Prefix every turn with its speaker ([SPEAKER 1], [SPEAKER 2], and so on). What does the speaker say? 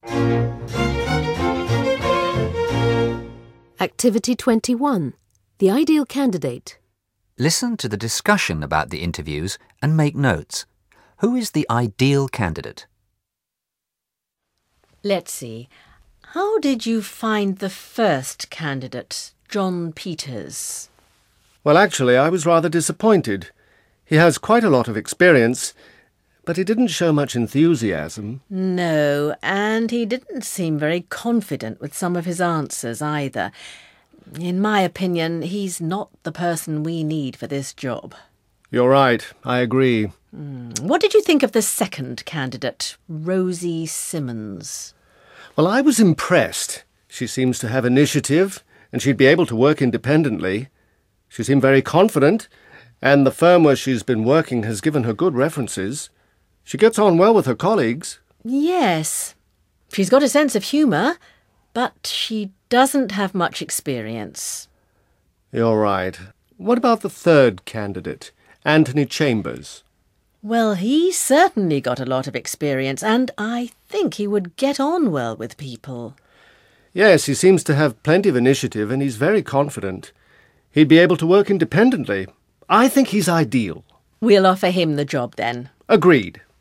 [SPEAKER 1] Activity 21. The ideal candidate.
[SPEAKER 2] Listen to the discussion about the interviews and make notes. Who is the ideal candidate?
[SPEAKER 3] Let's see. How did you find the first candidate, John Peters?
[SPEAKER 4] Well, actually, I was rather disappointed. He has quite a lot of experience, but he didn't show much enthusiasm.
[SPEAKER 3] No, and he didn't seem very confident with some of his answers either. In my opinion, he's not the person we need for this job.
[SPEAKER 4] You're right, I agree.
[SPEAKER 3] What did you think of the second candidate, Rosie Simmons?
[SPEAKER 4] Well, I was impressed. She seems to have initiative, and she'd be able to work independently. She seemed very confident, and the firm where she's been working has given her good references. She gets on well with her colleagues.
[SPEAKER 3] Yes. She's got a sense of humour, but she doesn't have much experience.
[SPEAKER 4] You're right. What about the third candidate, Anthony Chambers?
[SPEAKER 3] Well, he's certainly got a lot of experience, and I think he would get on well with people.
[SPEAKER 4] Yes, he seems to have plenty of initiative, and he's very confident. He'd be able to work independently. I think he's ideal.
[SPEAKER 3] We'll offer him the job then.
[SPEAKER 4] Agreed.